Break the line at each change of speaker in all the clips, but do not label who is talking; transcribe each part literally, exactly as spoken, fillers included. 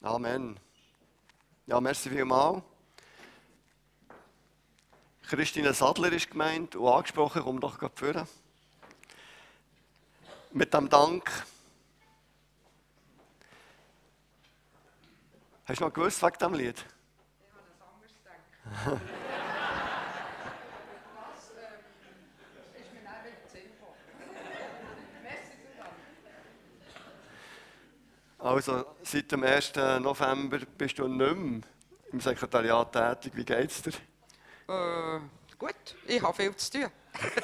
Amen. Ja, merci vielmals. Christine Sadler ist gemeint und angesprochen, komm doch gerade führen. Mit dem Dank. Hast du noch gewusst wegen diesem Lied?
Ich habe es anders gedacht. Das ähm, ist mir nicht in den Sinn gekommen. Merci zusammen.
Also, seit dem ersten November bist du nicht mehr im Sekretariat tätig. Wie geht es dir?
Äh, gut, ich habe viel zu tun.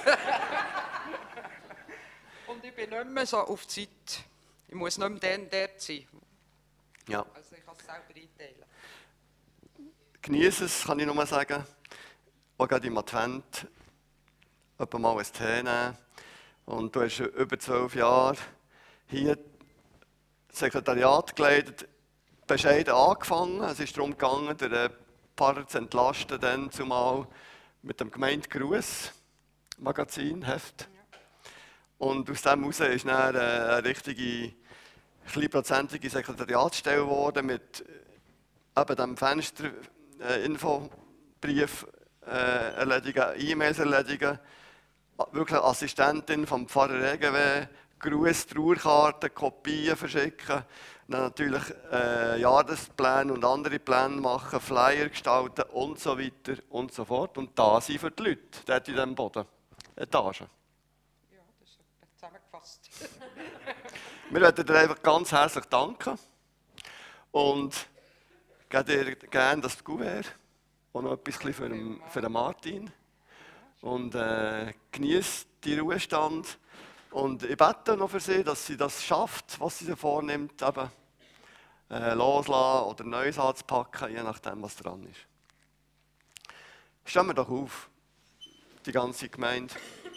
Und ich bin nicht mehr so auf die Zeit. Ich muss nicht mehr dann dort sein.
Ja.
Also ich kann es selber einteilen.
Genieße es, kann ich nur sagen. Auch gerade im Advent etwa mal ein Tee nehmen. Und du hast über zwölf Jahre hier das Sekretariat geleitet, bescheiden angefangen. Es ist darum gegangen, den Pfarrer zu entlasten, dann zumal mit dem Gemeindegruß Magazin, Heft. Und aus dem heraus ist dann eine richtige, kleinprozentige Sekretariatsstelle geworden mit eben dem Fenster, äh, Infobrief äh, erledigen, E-Mails erledigen, wirklich Assistentin vom Pfarrer E G W, Gruß, Trauerkarten, Kopien verschicken, dann natürlich äh, Jahrespläne und andere Pläne machen, Flyer gestalten und so weiter und so fort. Und da sind für die Leute, dort in diesem Boden, Etagen.
Ja, das ist zusammengefasst.
Wir möchten dir einfach ganz herzlich danken und geben dir gerne das Kuvert und noch etwas für den, für den Martin. Und äh, genießt den Ruhestand. Und ich bete noch für sie, dass sie das schafft, was sie sich vornimmt, eben äh, loslassen oder Neues anzupacken, je nachdem, was dran ist. Stehen wir doch auf, die ganze Gemeinde.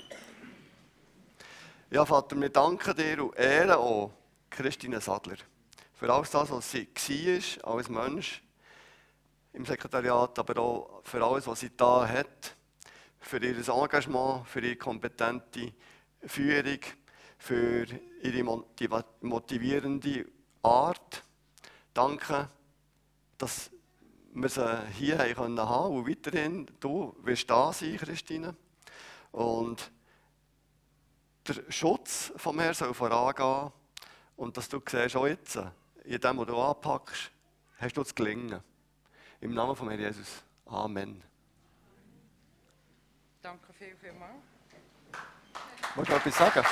Ja, Vater, wir danken dir und ehren auch Christine Sadler für alles das, was sie war als Mensch im Sekretariat, aber auch für alles, was sie da hat, für ihr Engagement, für ihre kompetente Führung, für ihre motiva- motivierende Art. Danke, dass wir sie hier haben können haben und weiterhin du wirst da sein, Christine. Und der Schutz vom Herrn soll vorangehen und dass du siehst, auch jetzt, in dem, was du anpackst, hast du das Gelingen. Im Namen von Herrn Jesus. Amen.
Danke viel, viel mal.
Willst du noch etwas sagen?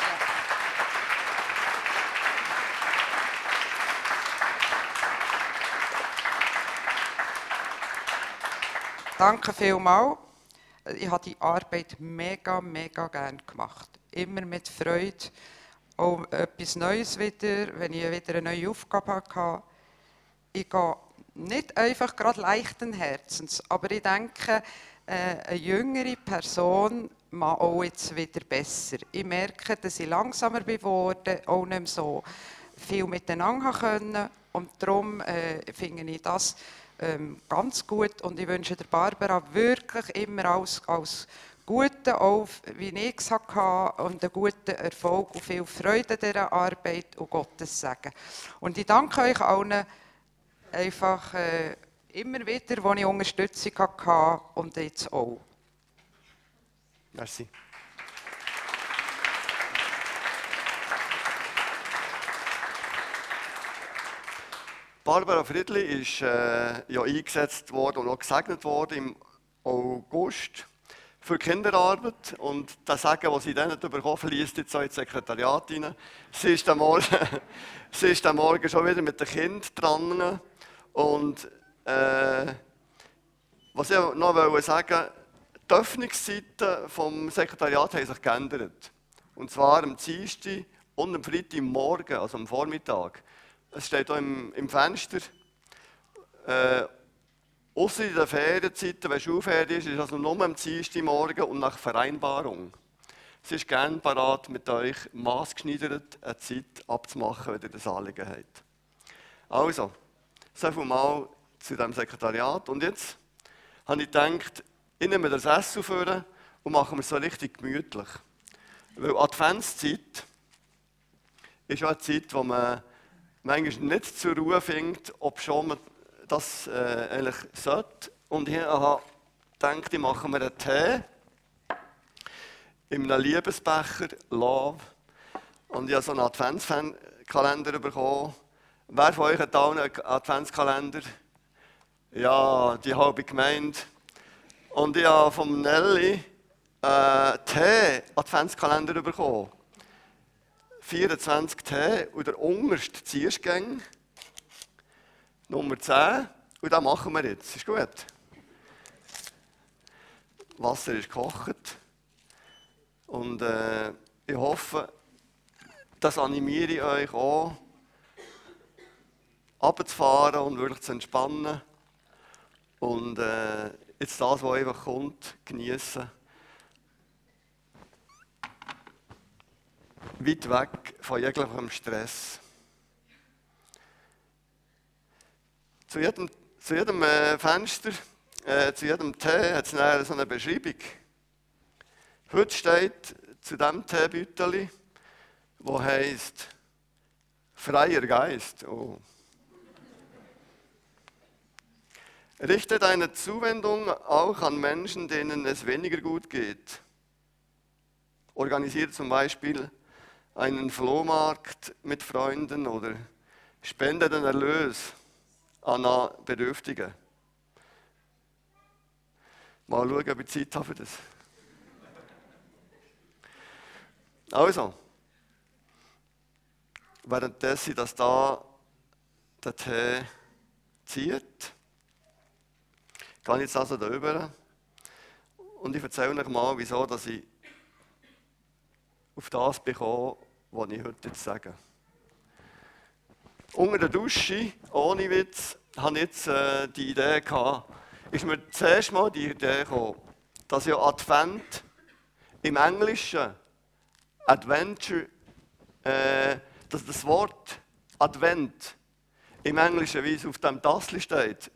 Danke vielmals. Ich habe die Arbeit mega, mega gerne gemacht. Immer mit Freude. Auch etwas Neues wieder, wenn ich wieder eine neue Aufgabe hatte. Ich gehe nicht einfach gerade leichten Herzens, aber ich denke, eine jüngere Person macht auch jetzt wieder besser. Ich merke, dass ich langsamer geworden, auch nicht mehr so viel miteinander können. Und darum äh, finde ich das ähm, ganz gut. Und ich wünsche der Barbara wirklich immer alles, alles Gute, auch wie ich es hatte, und einen guten Erfolg und viel Freude an dieser Arbeit und Gottes Segen. Und ich danke euch allen einfach äh, immer wieder, wo ich Unterstützung hatte und jetzt auch.
Merci. Barbara Friedli ist äh, ja eingesetzt worden und auch gesegnet worden im August für Kinderarbeit. Und das Segen, das sie dann bekommen, fließt jetzt auch ins Sekretariat rein. Sie ist am Morgen, sie ist am Morgen schon wieder mit dem Kind dran. Und äh, was ich noch wollte sagen, die Öffnungszeiten vom Sekretariat haben sich geändert. Und zwar am Dienstag und am Freitagmorgen, also am Vormittag. Es steht hier im, im Fenster, äh, ausser in den Ferienzeiten, wenn Schulferien ist, ist also nur am Dienstagmorgen und nach Vereinbarung. Es ist gerne parat, mit euch maßgeschneidert eine Zeit abzumachen, wenn ihr das Anliegen habt. Also, so viel mal zu diesem Sekretariat. Und jetzt habe ich gedacht, ich nehme das Essen vor und machen wir es so richtig gemütlich. Weil Adventszeit ist auch eine Zeit, wo man manchmal nicht zur Ruhe findet, ob schon man das äh, eigentlich sollte. Und ich habe gedacht, ich mache mir einen Tee in einem Liebesbecher, Love. Und ich habe so einen Adventskalender bekommen. Wer von euch hat auch einen Adventskalender? Ja, die halbe Gemeinde. Und ich habe vom Nelly einen Tee-Adventskalender bekommen. vierundzwanzig Tee und der unterste Zierschgang, Nummer zehn. Und das machen wir jetzt. Ist gut. Wasser ist gekocht. Und äh, ich hoffe, das animiere ich euch auch, runterzufahren und wirklich zu entspannen. Und äh, jetzt das, was einfach kommt, genießen. Weit weg von jeglichem Stress. Zu jedem, zu jedem äh, Fenster, äh, zu jedem Tee hat es so eine Beschreibung. Heute steht zu diesem Teebeutel, wo heisst freier Geist. Oh. Richte deine Zuwendung auch an Menschen, denen es weniger gut geht. Organisiere zum Beispiel einen Flohmarkt mit Freunden oder spende den Erlös an Bedürftige. Mal schauen, ob ich Zeit habe für das. Also, währenddessen, dass da der Tee zieht, gehe ich jetzt also da rüber und ich erzähle euch mal, wieso dass ich auf das bekomme, was ich heute jetzt sage. Unter der Dusche, ohne Witz, habe ich jetzt äh, die Idee gehabt, ist mir zuerst mal die Idee gekommen, dass ja Advent im Englischen Adventure, äh, dass das Wort Advent im Englischen, wie es auf dem Tassel steht,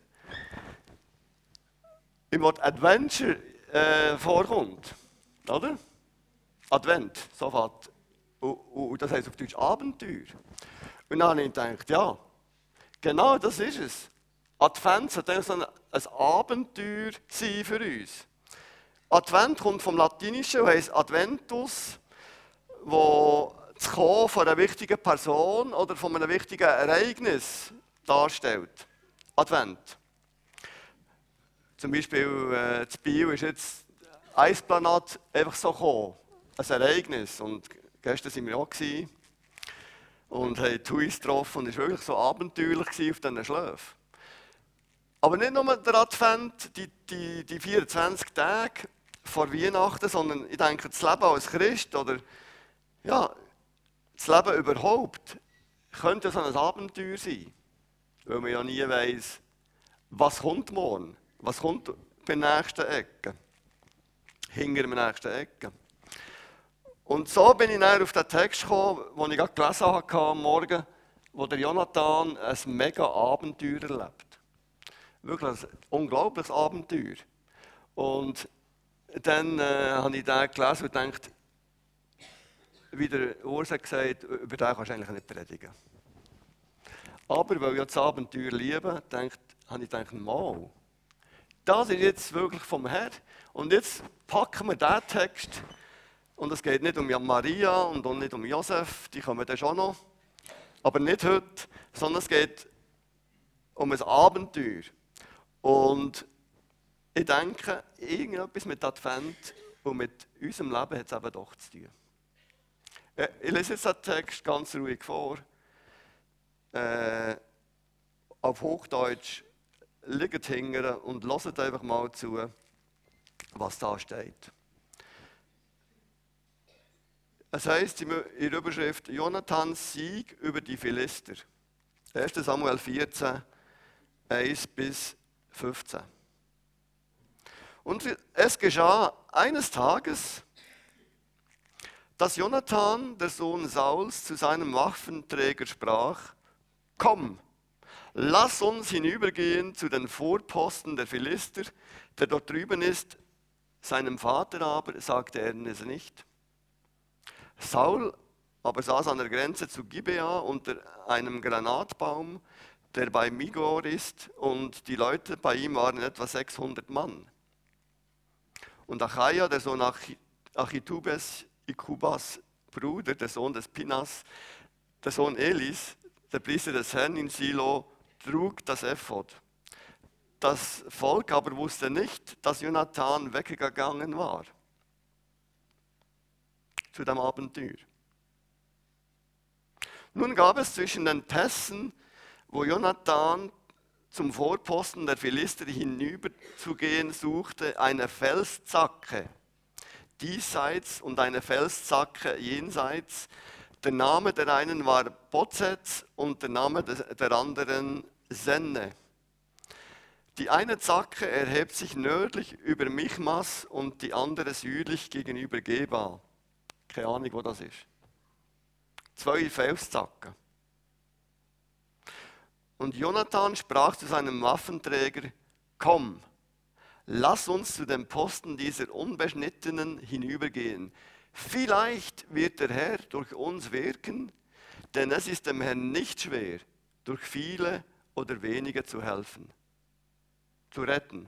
im Wort Adventure äh, vorkommt. Oder? Advent, so fährt. Und, und das heisst auf Deutsch Abenteuer. Und dann habe ich gedacht, ja, genau das ist es. Advent sollte so ein, ein Abenteuer sein für uns. Advent kommt vom Latinischen und heisst Adventus, wo das Kommen von einer wichtigen Person oder von einem wichtigen Ereignis darstellt. Advent. Zum Beispiel äh, das Bio ist jetzt Eisplanat einfach so gekommen. Ein Ereignis. Und gestern waren wir auch gewesen und haben Tuis getroffen und es war wirklich so abenteuerlich auf diesen Schläfen. Aber nicht nur der Advent, die, die, die vierundzwanzig Tage vor Weihnachten, sondern ich denke, das Leben als Christ oder ja, das Leben überhaupt könnte so ein Abenteuer sein. Weil man ja nie weiss, was kommt morgen, was kommt bei der nächsten Ecke, hinter der nächsten Ecke. Und so bin ich dann auf den Text gekommen, den ich gerade gelesen habe am Morgen, wo der Jonathan ein mega Abenteuer erlebt. Wirklich ein unglaubliches Abenteuer. Und dann äh, habe ich den gelesen und gedacht, wie der Urs hat gesagt, über den kannst du eigentlich nicht predigen. Aber weil ich das Abenteuer liebe, denkt, habe ich gedacht, mal, das ist jetzt wirklich vom Herrn. Und jetzt packen wir diesen Text. Und es geht nicht um Maria und auch nicht um Josef, die kommen dann schon noch. Aber nicht heute, sondern es geht um ein Abenteuer. Und ich denke, irgendetwas mit Advent und mit unserem Leben hat es eben doch zu tun. Ich lese jetzt den Text ganz ruhig vor. Äh, auf Hochdeutsch, liegt hinten und hört einfach mal zu, was da steht. Es heisst in der Überschrift Jonathans Sieg über die Philister. erster Samuel vierzehn, eins bis fünfzehn. Und es geschah eines Tages, dass Jonathan, der Sohn Sauls, zu seinem Waffenträger sprach: Komm, lass uns hinübergehen zu den Vorposten der Philister, der dort drüben ist. Seinem Vater aber sagte er es nicht. Saul aber saß an der Grenze zu Gibea unter einem Granatbaum, der bei Migor ist, und die Leute bei ihm waren etwa sechshundert Mann. Und Achaia, der Sohn Ach- Achitubes, Ikubas Bruder, der Sohn des Pinas, der Sohn Elis, der Priester des Herrn in Silo, trug das Ephod. Das Volk aber wusste nicht, dass Jonathan weggegangen war zu dem Abenteuer. Nun gab es zwischen den Pässen, wo Jonathan zum Vorposten der Philister hinüberzugehen suchte, eine Felszacke diesseits und eine Felszacke jenseits. Der Name der einen war Bozez und der Name der anderen Senne. Die eine Zacke erhebt sich nördlich über Michmas und die andere südlich gegenüber Geba. Keine Ahnung, wo das ist. Zwei Felszacken. Und Jonathan sprach zu seinem Waffenträger: Komm, lass uns zu dem Posten dieser Unbeschnittenen hinübergehen. Vielleicht wird der Herr durch uns wirken, denn es ist dem Herrn nicht schwer, durch viele oder wenige zu helfen, zu retten.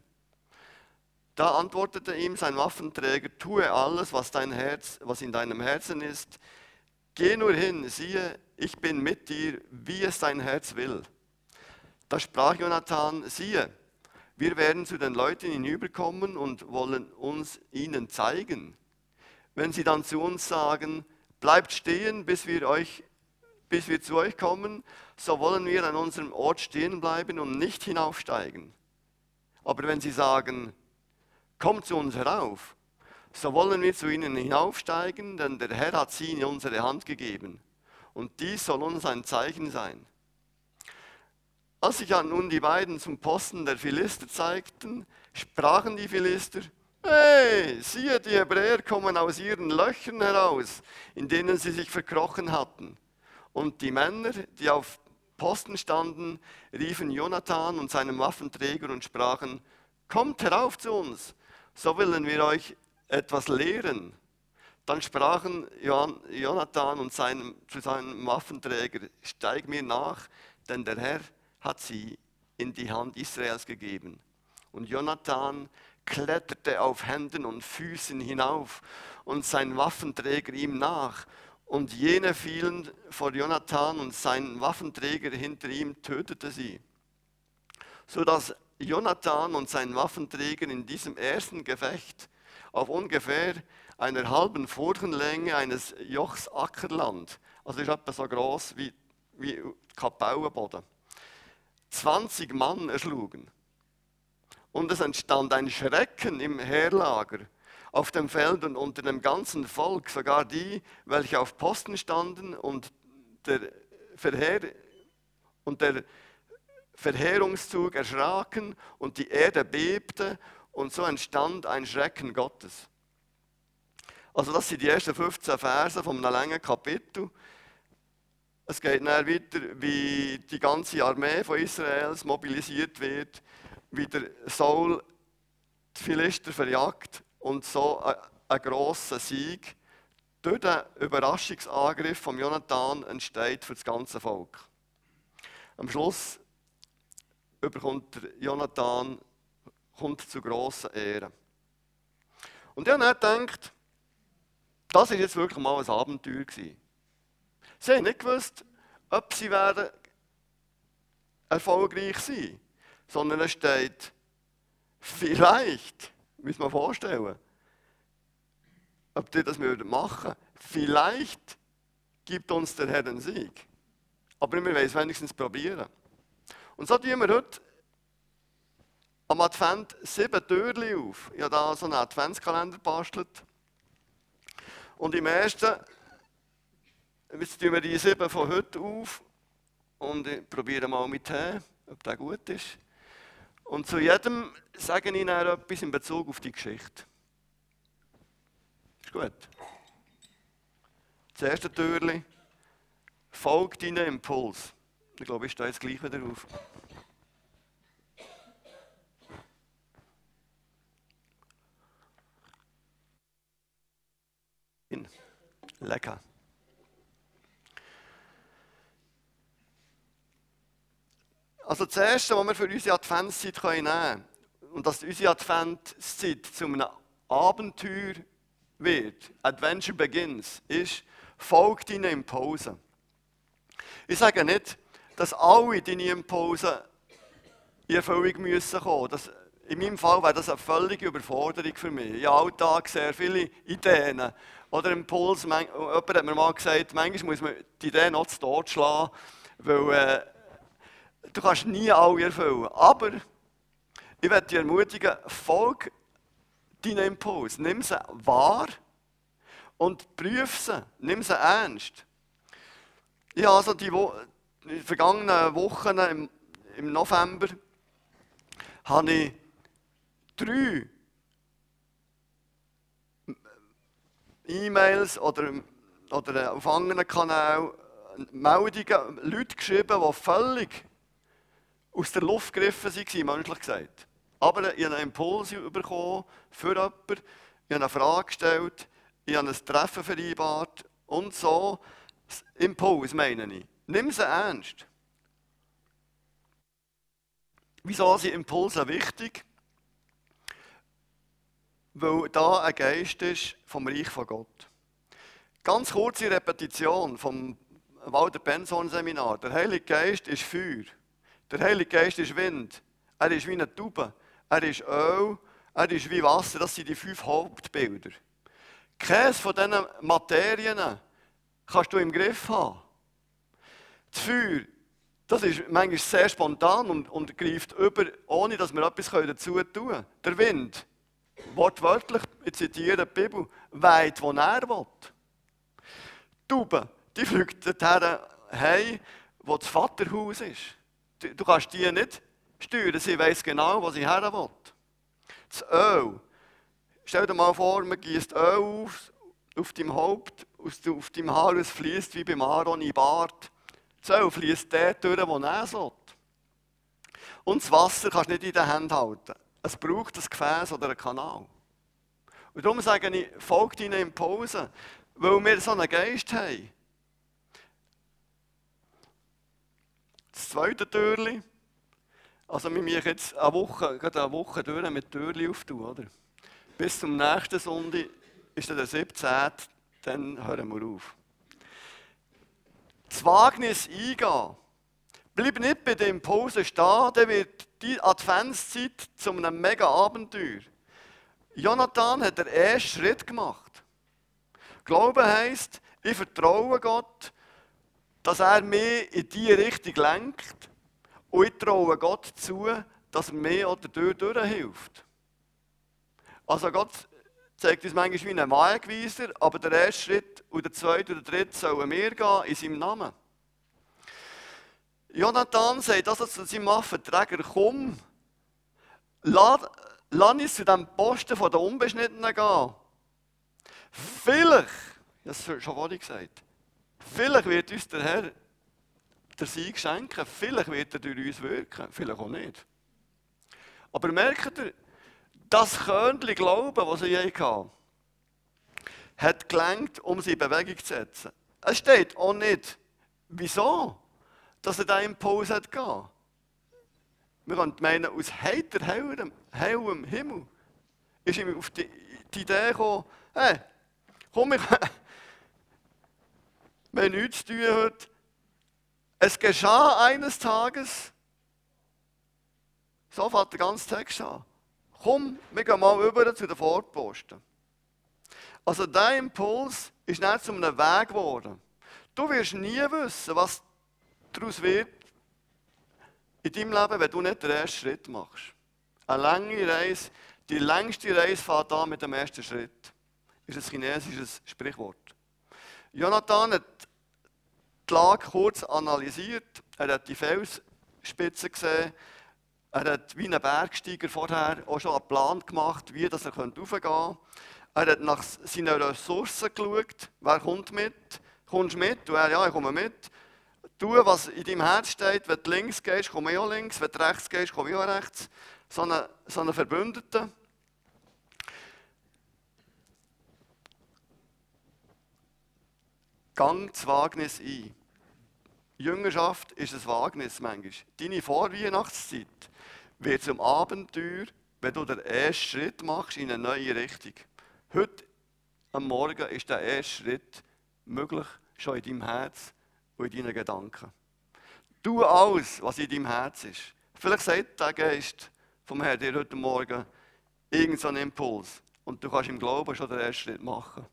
Da antwortete ihm sein Waffenträger: Tue alles, was dein Herz, was in deinem Herzen ist. Geh nur hin, siehe, ich bin mit dir, wie es dein Herz will. Da sprach Jonathan: Siehe, wir werden zu den Leuten hinüberkommen und wollen uns ihnen zeigen. Wenn sie dann zu uns sagen: Bleibt stehen, bis wir, euch, bis wir zu euch kommen, so wollen wir an unserem Ort stehen bleiben und nicht hinaufsteigen. Aber wenn sie sagen: Kommt zu uns herauf, so wollen wir zu ihnen hinaufsteigen, denn der Herr hat sie in unsere Hand gegeben. Und dies soll uns ein Zeichen sein. Als sich nun die beiden zum Posten der Philister zeigten, sprachen die Philister: Hey, siehe, die Hebräer kommen aus ihren Löchern heraus, in denen sie sich verkrochen hatten. Und die Männer, die auf Posten standen, riefen Jonathan und seinem Waffenträger und sprachen: Kommt herauf zu uns, so wollen wir euch etwas lehren. Dann sprachen Jonathan und seinem, zu seinem Waffenträger: Steig mir nach, denn der Herr hat sie in die Hand Israels gegeben. Und Jonathan kletterte auf Händen und Füßen hinauf und sein Waffenträger ihm nach. Und jene fielen vor Jonathan und sein Waffenträger hinter ihm tötete sie. Sodass Jonathan und sein Waffenträger in diesem ersten Gefecht auf ungefähr einer halben Furchenlänge eines Jochs Ackerland, also ist etwa so groß wie, wie Kapellenboden, zwanzig Mann erschlugen. Und es entstand ein Schrecken im Heerlager, auf dem Feld und unter dem ganzen Volk, sogar die, welche auf Posten standen, und der, Verheer, und der Verheerungszug erschraken und die Erde bebte, und so entstand ein Schrecken Gottes. Also das sind die ersten fünfzehn Verse von einem langen Kapitel. Es geht dann weiter, wie die ganze Armee von Israels mobilisiert wird, wie der Saul die Philister verjagt und so ein grosser Sieg durch den Überraschungsangriff von Jonathan entsteht für das ganze Volk. Am Schluss überkommt Jonathan, kommt zu grossen Ehren. Und ich habe dann gedacht, das war jetzt wirklich mal ein Abenteuer gewesen. Sie haben nicht gewusst, ob sie werden erfolgreich sein werden, sondern es steht, vielleicht, müssen wir vorstellen, ob die das machen würden, vielleicht gibt uns der Herr den Sieg. Aber wir wollen es wenigstens probieren. Und so tun wir heute am Advent sieben Türchen auf. Ich habe da so einen Adventskalender gebastelt. Und im ersten, jetzt tun wir die sieben von heute auf und ich probiere mal mit Tee, ob der gut ist. Und zu jedem sage ich Ihnen etwas in Bezug auf die Geschichte. Ist gut? Das erste Türchen, folgt deinem Impuls. Ich glaube, ich stehe jetzt gleich wieder auf. Lecker. Also das Erste, was wir für unsere Adventszeit nehmen können, und dass unsere Adventszeit zu einem Abenteuer wird, Adventure begins, ist, folgt deinen Impulsen. Ich sage nicht, dass alle deine Impulse in Erfüllung müssen kommen. Das, in meinem Fall wäre das eine völlige Überforderung für mich. Ich habe im Alltag sehr viele Ideen oder Impulse. Jemand hat mir mal gesagt, manchmal muss man die Ideen noch zu Tod schlagen, weil äh, du kannst nie alle erfüllen. Aber ich möchte dich ermutigen, folge deinen Impuls. Nimm sie wahr und prüfe sie. Nimm sie ernst. Ich habe also die, Wo die vergangenen Wochen im, im November habe ich drei E-Mails oder, oder auf anderen Kanälen Meldungen, Leute geschrieben, die völlig aus der Luft gegriffen waren, menschlich gesagt. Aber ich habe einen Impuls bekommen für jemanden, ich habe eine Frage gestellt, ich habe ein Treffen vereinbart und so. Impuls meine ich. Nimm sie ernst. Wieso sind Impulse wichtig? Weil da ein Geist ist vom Reich von Gott. Ganz kurze Repetition vom Walter Benson Seminar. Der Heilige Geist ist Feuer. Der Heilige Geist ist Wind. Er ist wie eine Taube. Er ist Öl. Er ist wie Wasser. Das sind die fünf Hauptbilder. Keines von diesen Materien kannst du im Griff haben. Das Feuer, das ist manchmal sehr spontan und, und greift über, ohne dass wir etwas dazu tun können. Der Wind, wortwörtlich, ich zitiere die Bibel, weht, wo er will. Die Taube, die fliegt dorthin heim, wo das Vaterhaus ist. Du, du kannst die nicht steuern, sie weiss genau, wo sie her will. Das Öl, stell dir mal vor, man gießt Öl auf, auf deinem Haupt, auf deinem Haar, es fließt wie beim Aaron in den Bart. Das Öl fließt dort durch, wo er will. Und das Wasser kannst du nicht in den Händen halten. Es braucht ein Gefäß oder einen Kanal. Und darum sage ich, folge deinen Impulsen, weil wir so einen Geist haben. Das zweite Türchen, also wir müssen jetzt eine Woche, gerade eine Woche durch mit Türchen auftun, oder? Bis zum nächsten Sonntag ist dann der siebzehnte Dann hören wir auf. Das Wagnis eingehen. Bleib nicht bei den Impulsen stehen, dann wird die Adventszeit zu einem mega Abenteuer. Jonathan hat den ersten Schritt gemacht. Glauben heisst, ich vertraue Gott, dass er mich in diese Richtung lenkt und ich traue Gott zu, dass er mir oder dir durchhilft. Also Gott zeigt uns manchmal wie ein Wegweiser, aber der erste Schritt und der zweite und der dritte sollen wir gehen in seinem Namen. Jonathan sagt also zu seinem Waffenträger, komm, lass, lass uns zu dem Posten der Unbeschnittenen gehen. Vielleicht, das habe ich schon vorhin gesagt, vielleicht wird uns der Herr der Sieg schenken, vielleicht wird er durch uns wirken, vielleicht auch nicht. Aber merkt ihr, das Körnchen Glauben, das sie hatten, hat gelangt, um sie in Bewegung zu setzen. Es steht auch nicht, wieso, dass er diesen Impuls hat gegeben. Wir können meinen, aus heiter, hellem, hellem Himmel ist ihm auf die, die Idee gekommen, hey, komm, ich, wir haben nichts zu tun heute. Es geschah eines Tages, so fängt der ganze Text an. Komm, wir gehen mal über zu den Vorposten. Also dieser Impuls ist nicht zu einem Weg geworden. Du wirst nie wissen, was daraus wird in deinem Leben, wenn du nicht den ersten Schritt machst. Eine lange Reise, die längste Reise fängt an mit dem ersten Schritt. Das ist ein chinesisches Sprichwort. Jonathan hat die Lage kurz analysiert. Er hat die Felsspitze gesehen. Er hat wie ein Bergsteiger vorher auch schon einen Plan gemacht, wie das er raufgehen könnte. Er hat nach seinen Ressourcen geschaut. Wer kommt mit? Kommst du mit? Und er, ja, ich komme mit. Tu, was in deinem Herz steht. Wenn du links gehst, komme ich auch links. Wenn du rechts gehst, komme ich auch rechts. So eine, so eine Verbündete. Gang das Wagnis ein. Jüngerschaft ist ein Wagnis manchmal. Deine Vorweihnachtszeit wird zum Abenteuer, wenn du den ersten Schritt machst in eine neue Richtung. Heute am Morgen ist der erste Schritt möglich, schon in deinem Herz und in deinen Gedanken. Tu alles, was in deinem Herz ist. Vielleicht sagt der Geist vom Herrn dir heute Morgen irgendeinen Impuls und du kannst im Glauben schon den ersten Schritt machen.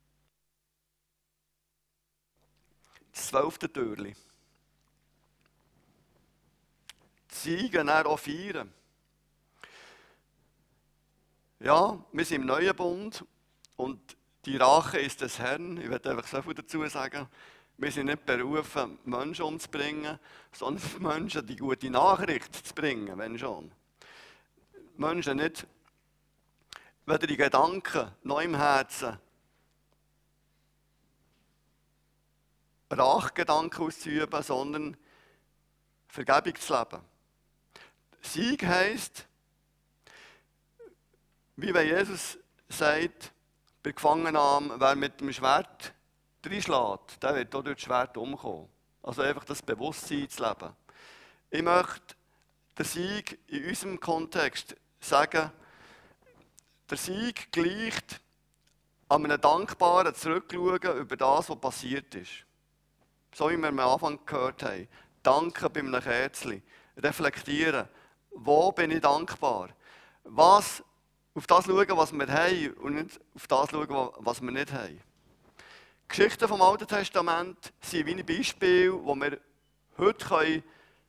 Das zwölfte Türchen. Ziegen dann auch feiern. Ja, wir sind im neuen Bund und die Rache ist des Herrn. Ich werde einfach so viel dazu sagen. Wir sind nicht berufen, Menschen umzubringen, sondern Menschen die gute Nachricht zu bringen, wenn schon. Menschen nicht weder die Gedanken noch im Herzen Rachgedanken auszuüben, sondern Vergebung zu leben. Sieg heisst, wie wenn Jesus sagt, bei Gefangennahme, wer mit dem Schwert reinschlägt, der wird auch durch das Schwert umkommen. Also einfach das Bewusstsein zu leben. Ich möchte den Sieg in unserem Kontext sagen, der Sieg gleicht an einem dankbaren Zurückschauen über das, was passiert ist. So wie wir am Anfang gehört haben. Danken bei einem Kerzchen. Reflektieren. Wo bin ich dankbar? Was, auf das schauen, was wir haben und nicht auf das schauen, was wir nicht haben. Die Geschichten vom Alten Testament sind wie ein Beispiel, wo wir heute können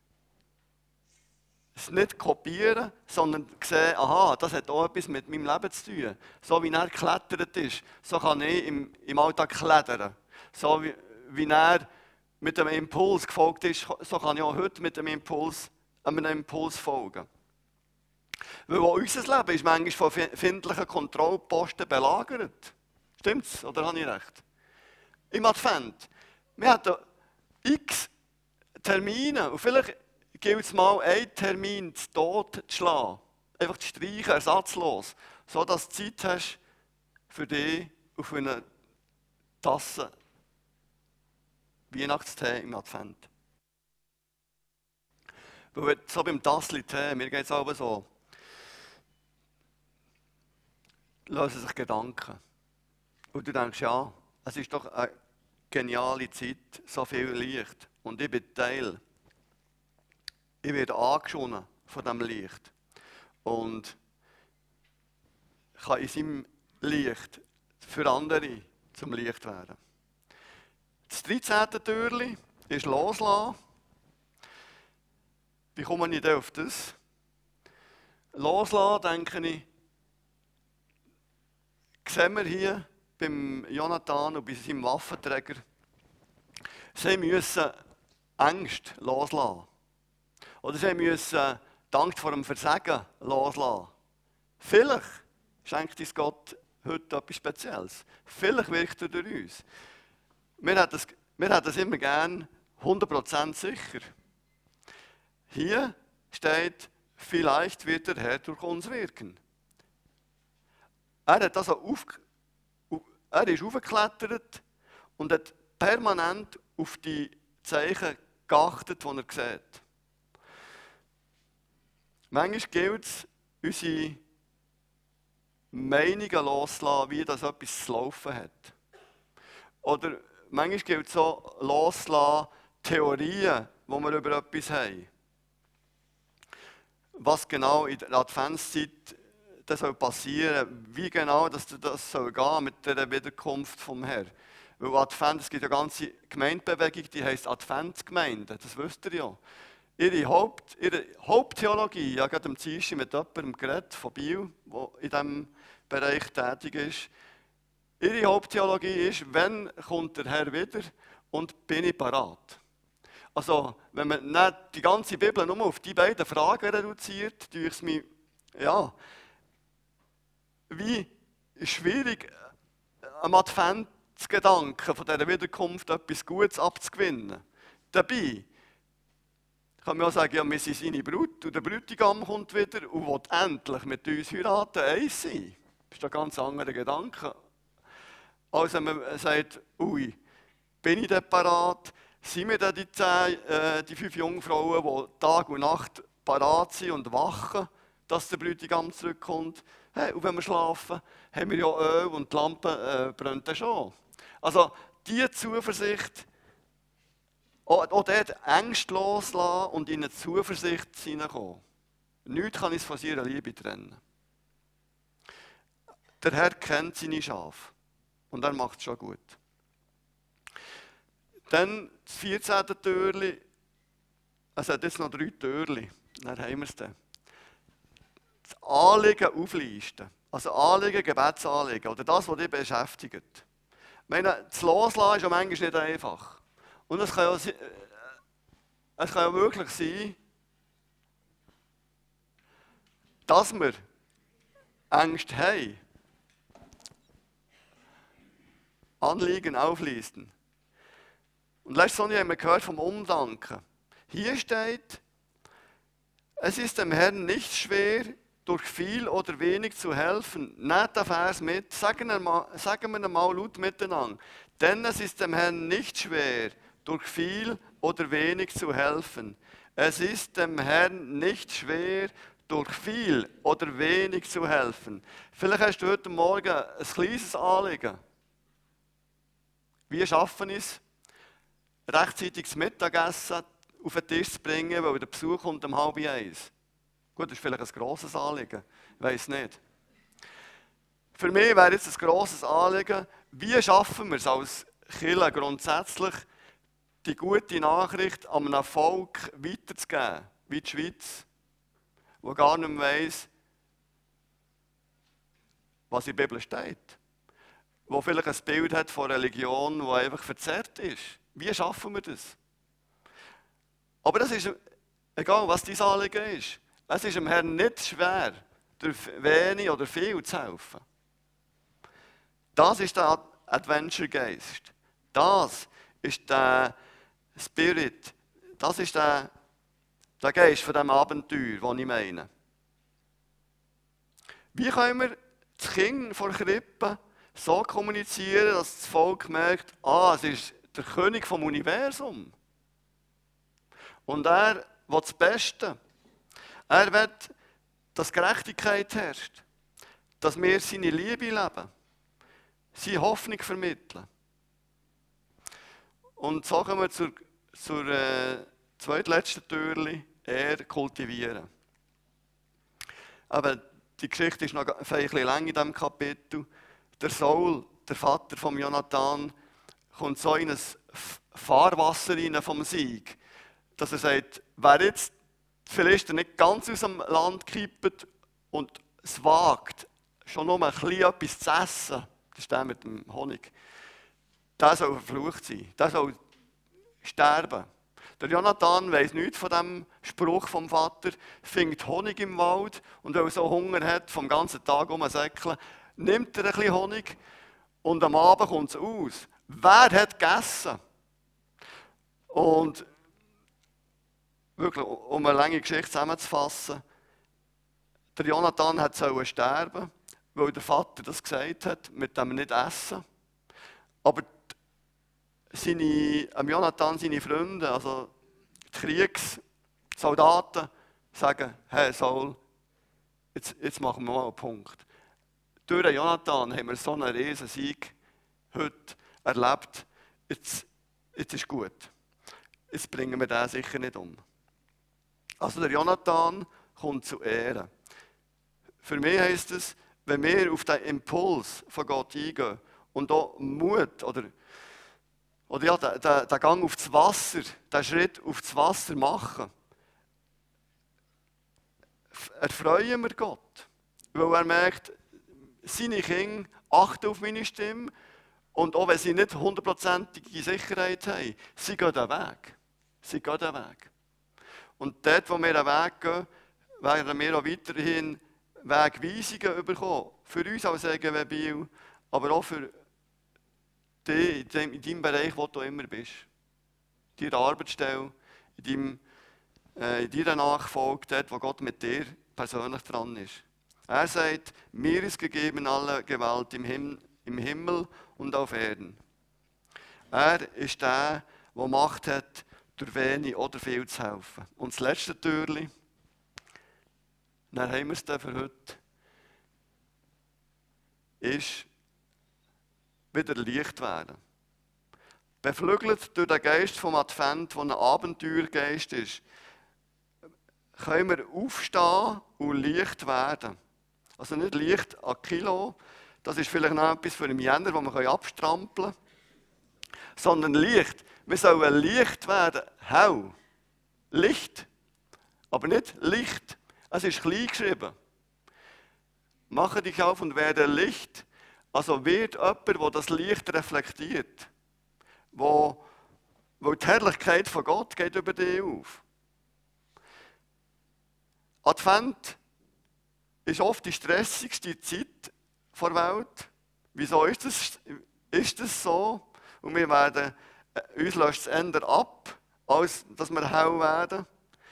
es nicht kopieren, sondern sehen, aha, das hat auch etwas mit meinem Leben zu tun. So wie er geklettert ist, so kann ich im, im Alltag klettern. So wie, wie er mit dem Impuls gefolgt ist, so kann ich auch heute mit dem Impuls, einem Impuls folgen. Weil auch unser Leben ist manchmal von findlichen Kontrollposten belagert. Stimmt's? Oder habe ich recht? Im Advent. Wir hatten x Termine und vielleicht gilt es mal, einen Termin zu Tod zu schlagen. Einfach zu streichen, ersatzlos. So dass du Zeit hast für dich und für eine Tasse Weihnachtstee im Advent. Weil so beim Tassli Tee, mir geht es aber so, lösen sich Gedanken. Und du denkst, ja, es ist doch eine geniale Zeit, so viel Licht. Und ich bin Teil. Ich werde angeschonen von diesem Licht. Und kann in seinem Licht für andere zum Licht werden. Das dreizehnte Türchen ist Loslassen. Wie komme ich denn auf das? Loslassen, denke ich, sehen wir hier beim Jonathan und bei seinem Waffenträger. Sie müssen Ängste loslassen. Oder sie müssen die Angst vor dem Versagen loslassen. Vielleicht schenkt uns Gott heute etwas Spezielles. Vielleicht wirkt er durch uns. Wir haben das, wir haben das immer gern hundert Prozent sicher. Hier steht, vielleicht wird der Herr durch uns wirken. Er, hat also auf, er ist aufgeklettert und hat permanent auf die Zeichen geachtet, die er sieht. Manchmal gilt es, unsere Meinungen loszulassen, wie das etwas zu laufen hat. Oder manchmal gilt es auch loszulassen, Theorien, die wir über etwas haben. Was genau in der Adventszeit das soll passieren, wie genau das, das soll gehen mit der Wiederkunft vom Herrn. Weil Advent, es gibt eine ganze Gemeindebewegung, die heisst Adventsgemeinde, das wisst ihr ja. Ihre, Haupt, ihre Haupttheologie, ich habe gerade am Dienstag mit jemandem geredet, von Biel, der in diesem Bereich tätig ist. Ihre Haupttheologie ist, wann kommt der Herr wieder und bin ich parat? Also, wenn man nicht die ganze Bibel nur auf die beiden Fragen reduziert, tue ich es mir, ja, wie schwierig am Adventsgedanken von dieser Wiederkunft etwas Gutes abzugewinnen. Dabei kann man auch sagen, ja, wir sind seine Brut und der Bräutigam kommt wieder und will endlich mit uns heiraten, eins sein. Das ist ein ganz anderer Gedanke. Als wenn man sagt, ui, bin ich denn parat? Sind wir dann die, zehn, äh, die fünf Jungfrauen, die Tag und Nacht parat sind und wachen, dass der Bräutigam zurückkommt? Hey, und wenn wir schlafen, haben wir ja Öl und die Lampe äh, brennt dann schon. Also diese Zuversicht, auch, auch dort Ängste loslassen und in eine Zuversicht hineinkommen. Nichts kann uns von seiner Liebe trennen. Der Herr kennt seine Schafe und er macht es schon gut. Dann das vierzehnte Türchen, es hat jetzt noch drei Türchen, dann haben wir es dann. Das Anliegen auflisten, also Anliegen, Gebetsanliegen oder das, was dich beschäftigt. Ich meine, das Loslassen ist ja manchmal nicht einfach. Und es kann ja, es kann ja wirklich sein, dass wir Ängste haben. Anliegen auflisten. Und letzte Sonntag haben wir gehört vom Umdanken. Hier steht, es ist dem Herrn nicht schwer, durch viel oder wenig zu helfen. Nehmt den Vers mit, sagen wir mal, sagen wir mal laut miteinander. Denn es ist dem Herrn nicht schwer, durch viel oder wenig zu helfen. Es ist dem Herrn nicht schwer, durch viel oder wenig zu helfen. Vielleicht hast du heute Morgen ein kleines Anliegen. Wie schaffen wir es, rechtzeitig das Mittagessen auf den Tisch zu bringen, weil der Besuch kommt um halb eins? Gut, das ist vielleicht ein grosses Anliegen, ich weiss nicht. Für mich wäre jetzt ein grosses Anliegen, wie schaffen wir es als Kirche grundsätzlich, die gute Nachricht an einem Volk weiterzugeben, wie die Schweiz, wo gar nicht mehr weiss, was in der Bibel steht. Wo vielleicht ein Bild hat von Religion, die einfach verzerrt ist. Wie schaffen wir das? Aber das ist, egal was dein Anliegen ist, es ist dem Herrn nicht schwer, durch wenig oder viel zu helfen. Das ist der Adventure-Geist. Das ist der Spirit. Das ist der, der Geist von diesem Abenteuer, den ich meine. Wie können wir das Kind vor der Krippe so kommunizieren, dass das Volk merkt, ah, es ist der König vom Universum. Und er will das Beste. Er will, dass Gerechtigkeit herrscht. Dass wir seine Liebe leben. Seine Hoffnung vermitteln. Und so kommen wir zur, zur äh, zweitletzten Türli, er kultivieren. Aber die Geschichte ist noch ein bisschen lang in diesem Kapitel. Der Saul, der Vater von Jonathan, kommt so in ein Fahrwasser rein vom Sieg, dass er sagt, wer jetzt die Philister nicht ganz aus dem Land kippt und es wagt, schon nur ein bisschen etwas zu essen, das ist der mit dem Honig, der soll verflucht sein, der soll sterben. Der Jonathan weiss nichts von diesem Spruch vom Vater, findet Honig im Wald und weil er so Hunger hat, vom ganzen Tag rumsäckeln, nimmt er ein bisschen Honig und am Abend kommt es aus. Wer hat gegessen? Und wirklich, um eine lange Geschichte zusammenzufassen, der Jonathan hat sollen sterben, weil der Vater das gesagt hat, mit dem nicht essen. Aber seine, am Jonathan seine Freunde, also die Kriegssoldaten, sagen, hey Saul, jetzt, jetzt machen wir mal einen Punkt. Durch den Jonathan haben wir so einen riesen Sieg heute erlebt. Jetzt, jetzt ist gut. Jetzt bringen wir den sicher nicht um. Also der Jonathan kommt zu Ehren. Für mich heisst es, wenn wir auf den Impuls von Gott eingehen und auch Mut oder, oder ja, den, den, den Gang aufs Wasser, den Schritt aufs Wasser machen, erfreuen wir Gott. Weil er merkt, seine Kinder achten auf meine Stimme und auch wenn sie nicht hundertprozentige Sicherheit haben, sie gehen den Weg. Sie gehen den Weg. Und dort, wo wir den Weg gehen, werden wir auch weiterhin Wegweisungen bekommen. Für uns als E G W Biel, aber auch für dich in deinem Bereich, wo du immer bist. In deiner Arbeitsstelle, in, deinem, äh, in deiner Nachfolge, dort, wo Gott mit dir persönlich dran ist. Er sagt, mir ist gegeben alle Gewalt im Himmel, im Himmel und auf Erden. Er ist der, der Macht hat, durch wenig oder viel zu helfen. Und das letzte Türchen, dann haben wir es dann für heute, ist wieder Licht werden. Beflügelt durch den Geist vom Advent, der ein Abenteuergeist ist, können wir aufstehen und Licht werden. Also nicht Licht an Kilo, das ist vielleicht noch etwas für einen Jänner, das wir abstrampeln können, sondern Licht. Wir sollen Licht werden, hell. Licht, aber nicht Licht. Es ist klein geschrieben. Mache dich auf und werde Licht. Also wird jemand, der das Licht reflektiert. Wo, wo die Herrlichkeit von Gott geht über dich auf. Advent ist oft die stressigste Zeit der Welt. Wieso ist das, ist das so? Und wir werden, uns löst es eher ab, als dass wir hell werden.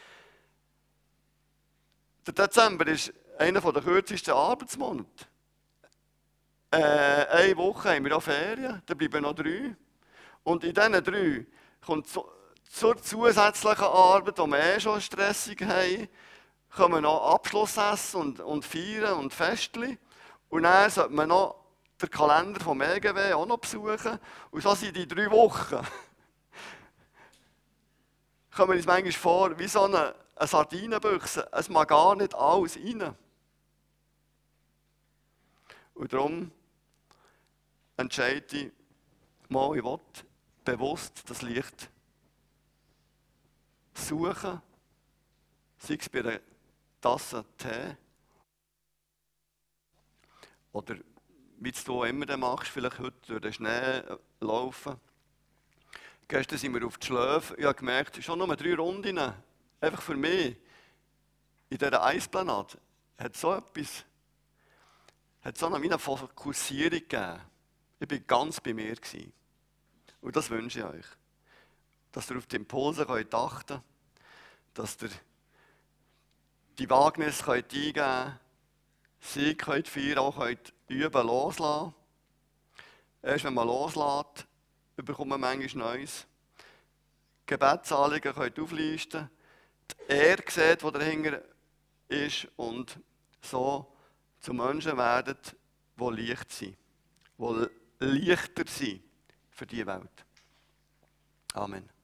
Der Dezember ist einer der kürzesten Arbeitsmonate. Äh, eine Woche haben wir auch Ferien, dann bleiben noch drei. Und in diesen drei kommt zu, zur zusätzlichen Arbeit, die wir eh schon stressig haben, können wir noch Abschlussessen und, und feiern und Festchen. Und dann sollte man noch den Kalender vom E G W auch noch besuchen. Und so sind die drei Wochen. Kommen wir uns manchmal vor, wie so eine, eine Sardinenbüchse. Es mag gar nicht alles rein. Und darum entscheide ich mal, ich will bewusst das Licht suchen, sei es bei einer Tasse Tee oder wie du immer dann machst, vielleicht heute durch den Schnee laufen. Gestern sind wir auf die Schläfe. Ich habe gemerkt, schon nur drei Runden, einfach für mich, in dieser Eisplanade, hat so etwas, hat so eine Fokussierung gegeben. Ich war ganz bei mir gewesen. Und das wünsche ich euch. Dass ihr auf die Impulse könnt achten, dass ihr die Wagnis könnt eingeben könnt, Sieg könnt feiern, auch könnt üben, loslassen. Erst wenn man loslässt, bekommt man manchmal Neues. Gebetsanliegen könnt auflisten, die Ehre seht, die dahinter ist und so zu Menschen werden, die Licht sind, die Lichter sind für diese Welt. Amen.